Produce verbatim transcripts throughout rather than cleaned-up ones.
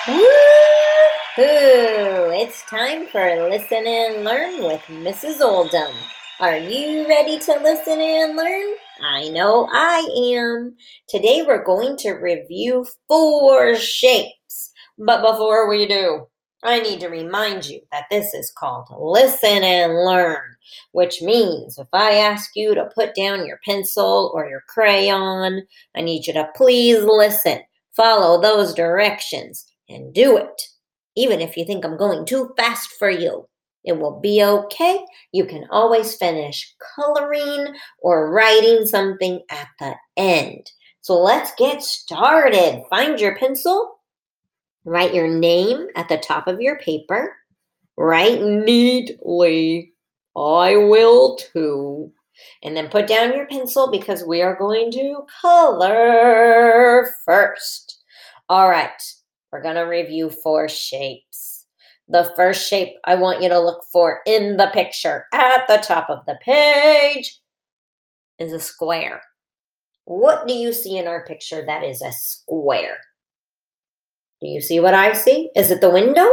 Woo-hoo! It's time for Listen and Learn with Missus Oldham. Are you ready to listen and learn? I know I am. Today we're going to review four shapes. But before we do, I need to remind you that this is called Listen and Learn, which means if I ask you to put down your pencil or your crayon, I need you to please listen, follow those directions, and do it. Even if you think I'm going too fast for you, it will be okay. You can always finish coloring or writing something at the end. So let's get started. Find your pencil, write your name at the top of your paper, write neatly. I will too. And then put down your pencil because we are going to color first. All right. We're going to review four shapes. The first shape I want you to look for in the picture at the top of the page is a square. What do you see in our picture that is a square? Do you see what I see? Is it the window?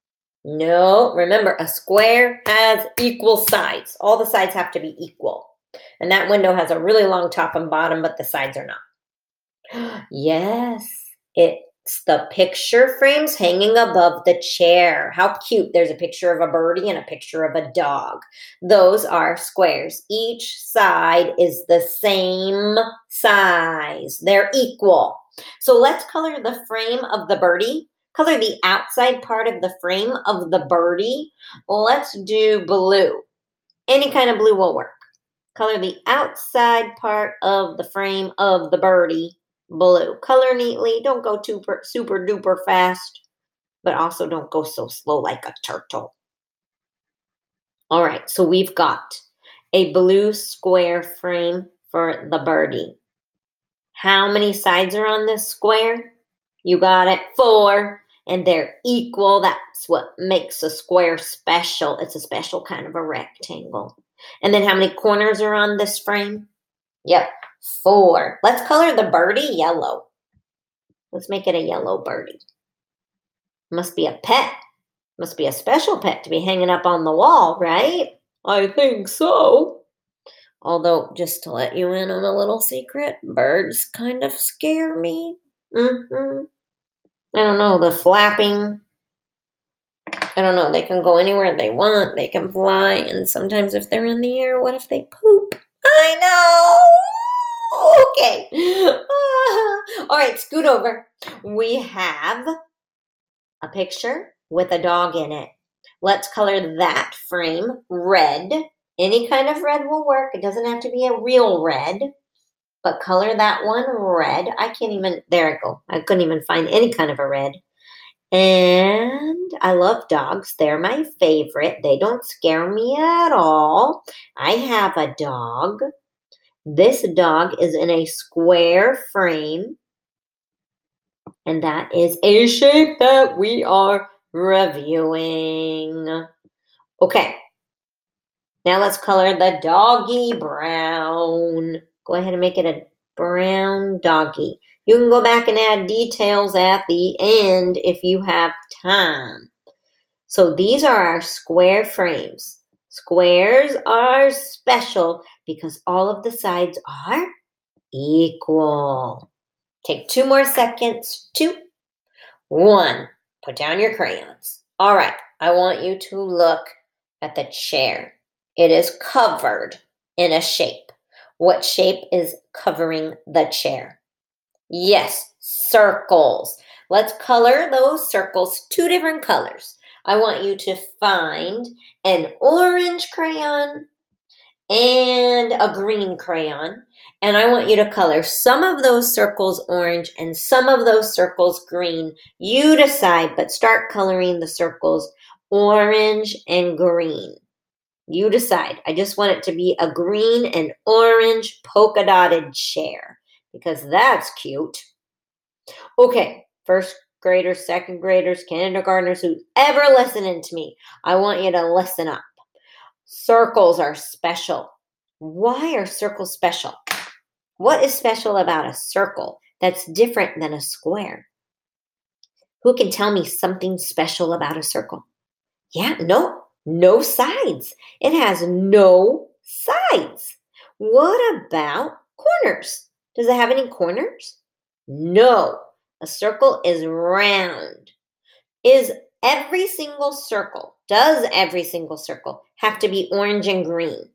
No. Remember, a square has equal sides. All the sides have to be equal. And that window has a really long top and bottom, but the sides are not. Yes, it's the picture frames hanging above the chair. How cute. There's a picture of a birdie and a picture of a dog. Those are squares. Each side is the same size. They're equal. So let's color the frame of the birdie. Color the outside part of the frame of the birdie. Let's do blue. Any kind of blue will work. Color the outside part of the frame of the birdie blue. Color neatly. Don't go too per, super duper fast, but also don't go so slow like a turtle. All right, so we've got a blue square frame for the birdie. How many sides are on this square? You got it, four, and they're equal. That's what makes a square special. It's a special kind of a rectangle. And then how many corners are on this frame? Yep, four. Let's color the birdie yellow. Let's make it a yellow birdie. Must be a pet. Must be a special pet to be hanging up on the wall, right? I think so. Although, just to let you in on a little secret, birds kind of scare me. Mm-hmm. I don't know, the flapping. I don't know, they can go anywhere they want. They can fly, and sometimes if they're in the air, what if they poop? I know. Okay. Ah. All right, scoot over. We have a picture with a dog in it. Let's color that frame red. Any kind of red will work. It doesn't have to be a real red, but color that one red. I can't even, there it go. I couldn't even find any kind of a red. And I love dogs. They're my favorite. They don't scare me at all. I have a dog. This dog is in a square frame. And that is a shape that we are reviewing. Okay. Now let's color the doggy brown. Go ahead and make it a brown doggy. You can go back and add details at the end if you have time. So these are our square frames. Squares are special because all of the sides are equal. Take two more seconds. Two, one. Put down your crayons. All right, I want you to look at the chair. It is covered in a shape. What shape is covering the chair? Yes, circles. Let's color those circles two different colors. I want you to find an orange crayon and a green crayon. And I want you to color some of those circles orange and some of those circles green. You decide, but start coloring the circles orange and green. You decide. I just want it to be a green and orange polka dotted chair because that's cute. Okay, first graders, second graders, kindergartners, who's ever listening to me, I want you to listen up. Circles are special. Why are circles special? What is special about a circle that's different than a square? Who can tell me something special about a circle? Yeah, no, no sides. It has no sides. What about corners? Does it have any corners? No, a circle is round. Is every single circle, does every single circle have to be orange and green?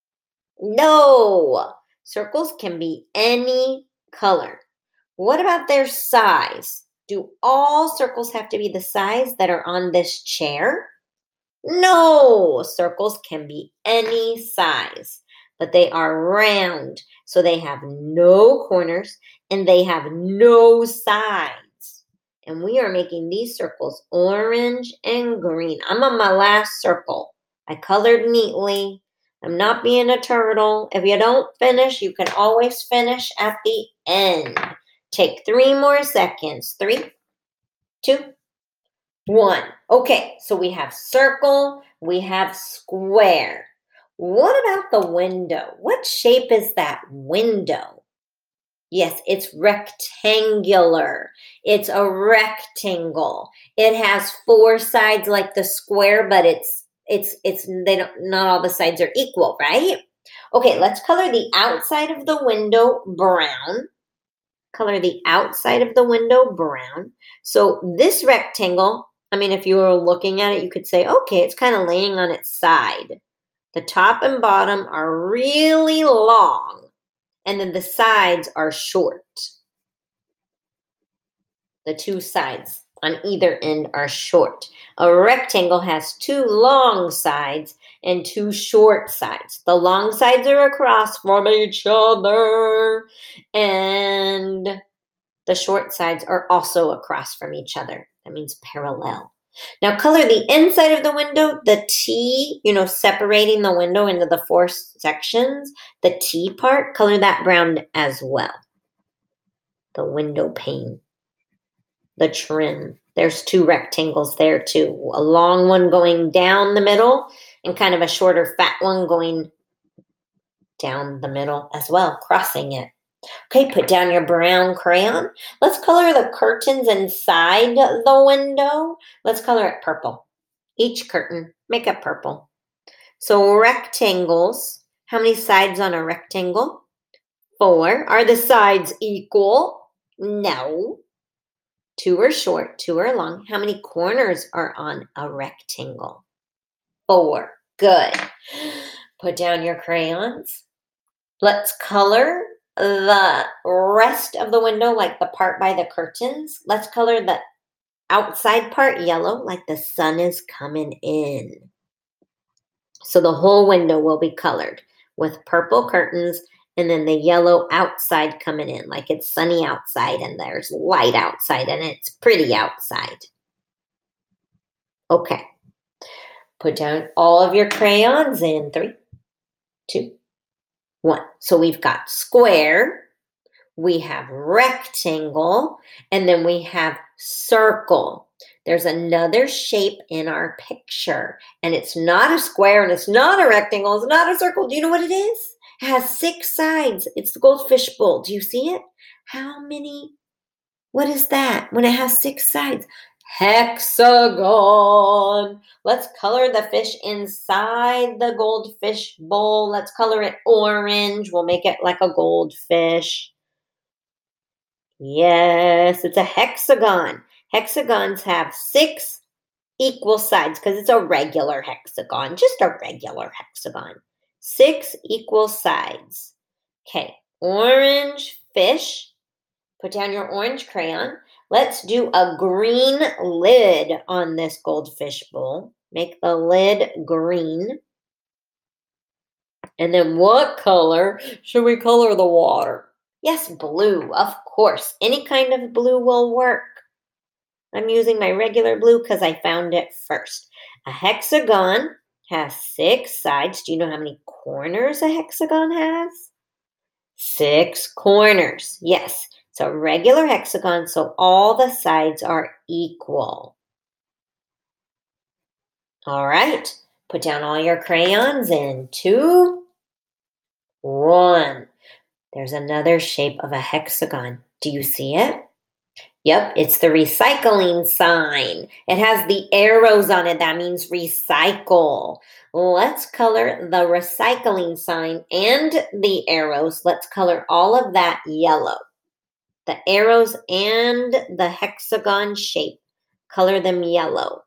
No, circles can be any color. What about their size? Do all circles have to be the size that are on this chair? No, circles can be any size, but they are round, so they have no corners and they have no sides. And we are making these circles orange and green. I'm on my last circle. I colored neatly. I'm not being a turtle. If you don't finish, you can always finish at the end. Take three more seconds. Three, two, one. Okay, so we have circle, we have square. What about the window? What shape is that window? Yes, it's rectangular. It's a rectangle. It has four sides like the square, but it's it's it's they don't not all the sides are equal, right? Okay, let's color the outside of the window brown. Color the outside of the window brown. So this rectangle, I mean, if you were looking at it, you could say, okay, it's kind of laying on its side. The top and bottom are really long, and then the sides are short. The two sides on either end are short. A rectangle has two long sides and two short sides. The long sides are across from each other, and the short sides are also across from each other. That means parallel. Now color the inside of the window, the T, you know, separating the window into the four sections, the T part, color that brown as well. The window pane, the trim. There's two rectangles there too. A long one going down the middle and kind of a shorter fat one going down the middle as well, crossing it. Okay, put down your brown crayon. Let's color the curtains inside the window. Let's color it purple. Each curtain, make it purple. So rectangles, how many sides on a rectangle? Four. Are the sides equal? No. Two are short, two are long. How many corners are on a rectangle? Four. Good. Put down your crayons. Let's color the rest of the window, like the part by the curtains. Let's color the outside part yellow, like the sun is coming in. So the whole window will be colored with purple curtains and then the yellow outside coming in, like it's sunny outside and there's light outside and it's pretty outside. Okay. Put down all of your crayons in three, two, one. So we've got square, we have rectangle, and then we have circle. There's another shape in our picture, and it's not a square, and it's not a rectangle, it's not a circle. Do you know what it is? It has six sides. It's the goldfish bowl. Do you see it? How many? What is that when it has six sides? Hexagon. Let's color the fish inside the goldfish bowl. Let's color it orange. We'll make it like a goldfish. Yes, it's a hexagon. Hexagons have six equal sides because it's a regular hexagon, just a regular hexagon. Six equal sides. Okay, orange fish. Put down your orange crayon. Let's do a green lid on this goldfish bowl. Make the lid green. And then what color should we color the water? Yes, blue, of course. Any kind of blue will work. I'm using my regular blue because I found it first. A hexagon has six sides. Do you know how many corners a hexagon has? Six corners. Yes, it's a regular hexagon, so all the sides are equal. All right, put down all your crayons in two, one. There's another shape of a hexagon. Do you see it? Yep, it's the recycling sign. It has the arrows on it. That means recycle. Let's color the recycling sign and the arrows. Let's color all of that yellow. The arrows and the hexagon shape. Color them yellow.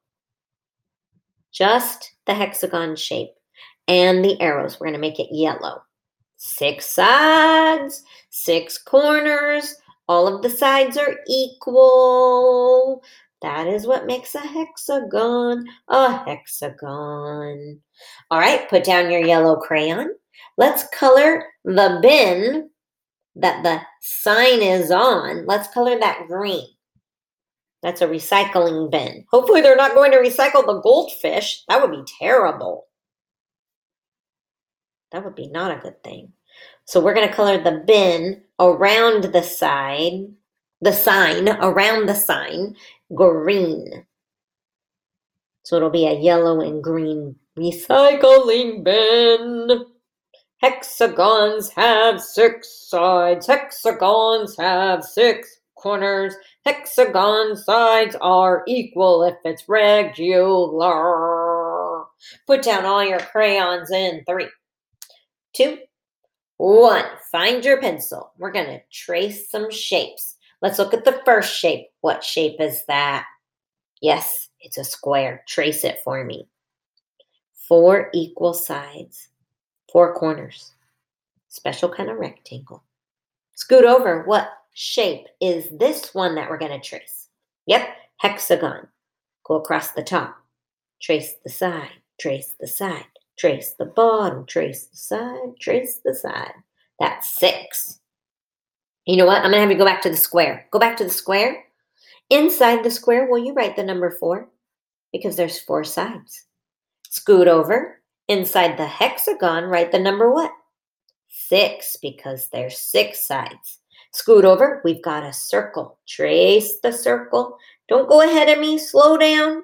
Just the hexagon shape and the arrows. We're going to make it yellow. Six sides, six corners. All of the sides are equal. That is what makes a hexagon a hexagon. All right, put down your yellow crayon. Let's color the bin that the sign is on. Let's color that green. That's a recycling bin. Hopefully they're not going to recycle the goldfish. That would be terrible. That would be not a good thing. So we're going to color the bin around the side, the sign, around the sign, green. So it'll be a yellow and green recycling bin. Hexagons have six sides. Hexagons have six corners. Hexagon sides are equal if it's regular. Put down all your crayons in three, two, one. Find your pencil. We're going to trace some shapes. Let's look at the first shape. What shape is that? Yes, it's a square. Trace it for me. Four equal sides. Four corners. Special kind of rectangle. Scoot over. What shape is this one that we're going to trace? Yep, hexagon. Go across the top. Trace the side. Trace the side. Trace the bottom. Trace the side. Trace the side. That's six. You know what? I'm going to have you go back to the square. Go back to the square. Inside the square, will you write the number four? Because there's four sides. Scoot over. Inside the hexagon, write the number what? Six, because there's six sides. Scoot over. We've got a circle. Trace the circle. Don't go ahead of me. Slow down.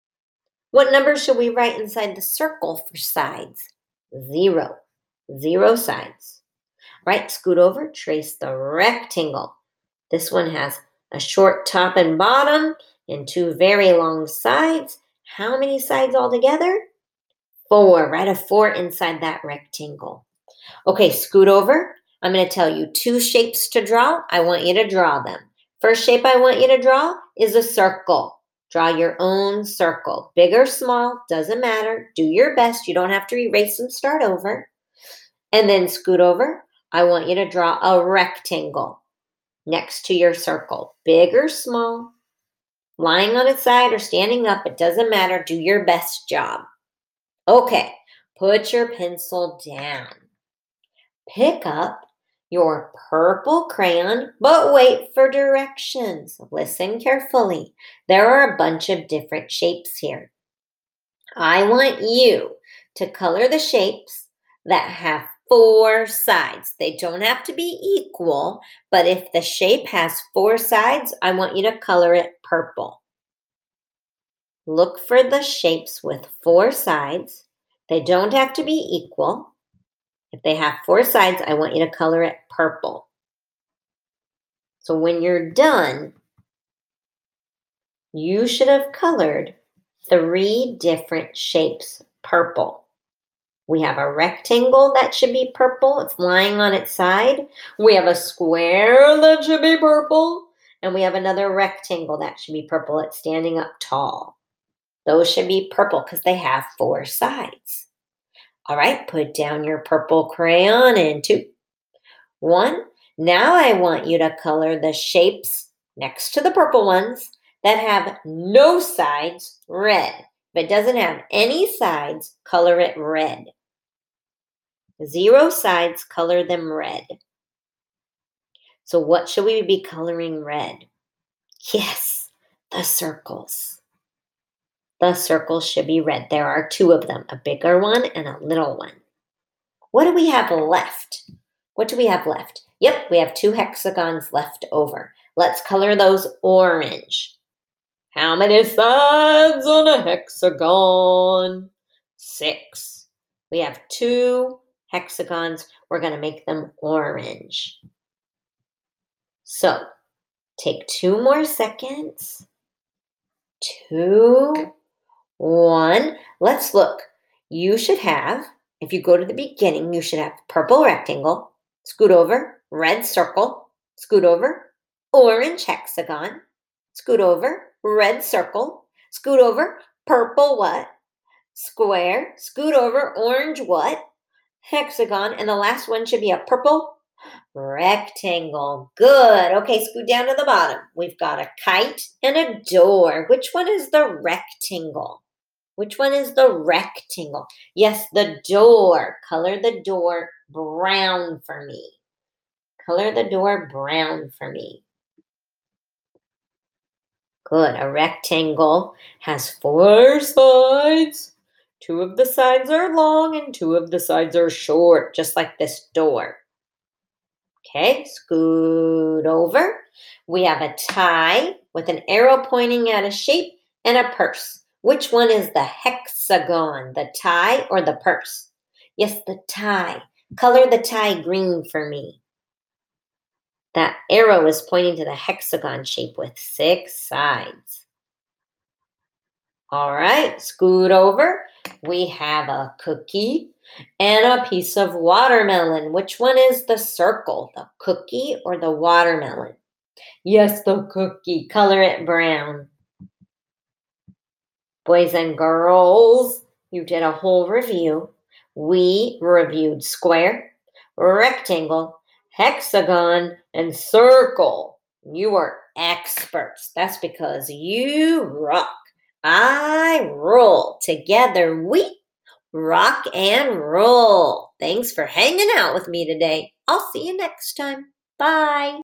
What number should we write inside the circle for sides? Zero. Zero sides. Right, scoot over, trace the rectangle. This one has a short top and bottom and two very long sides. How many sides altogether? Four. Write a four inside that rectangle. Okay, scoot over. I'm going to tell you two shapes to draw. I want you to draw them. First shape I want you to draw is a circle. Draw your own circle. Big or small, doesn't matter. Do your best. You don't have to erase and start over. And then scoot over. I want you to draw a rectangle next to your circle. Big or small, lying on its side or standing up, it doesn't matter. Do your best job. Okay, put your pencil down. Pick up your purple crayon, but wait for directions. Listen carefully. There are a bunch of different shapes here. I want you to color the shapes that have four sides. They don't have to be equal, but if the shape has four sides, I want you to color it purple. Look for the shapes with four sides. They don't have to be equal. If they have four sides, I want you to color it purple. So when you're done, you should have colored three different shapes purple. We have a rectangle that should be purple. It's lying on its side. We have a square that should be purple. And we have another rectangle that should be purple. It's standing up tall. Those should be purple because they have four sides. All right, put down your purple crayon in two, one. Now I want you to color the shapes next to the purple ones that have no sides red. If it doesn't have any sides, color it red. Zero sides, color them red. So what should we be coloring red? Yes, the circles. The circles should be red. There are two of them, a bigger one and a little one. What do we have left? What do we have left? Yep, we have two hexagons left over. Let's color those orange. How many sides on a hexagon? Six. We have two hexagons. We're going to make them orange. So Take two more seconds. Two, one. Let's look. You should have, if you go to the beginning, you should have purple rectangle, scoot over, red circle, scoot over, orange hexagon, scoot over, red circle, scoot over, purple what? Square, scoot over, orange what? Hexagon, and the last one should be a purple rectangle. Good. Okay, scoot down to the bottom. We've got a kite and a door. Which one is the rectangle? Which one is the rectangle? Yes, the door. Color the door brown for me. Color the door brown for me. Good. A rectangle has four sides. Two of the sides are long and two of the sides are short, just like this door. Okay, scoot over. We have a tie with an arrow pointing at a shape and a purse. Which one is the hexagon, the tie or the purse? Yes, the tie. Color the tie green for me. That arrow is pointing to the hexagon shape with six sides. All right, scoot over. We have a cookie and a piece of watermelon. Which one is the circle, the cookie or the watermelon? Yes, the cookie. Color it brown. Boys and girls, you did a whole review. We reviewed square, rectangle, hexagon, and circle. You are experts. That's because you rock. I roll. Together we rock and roll. Thanks for hanging out with me today. I'll see you next time. Bye.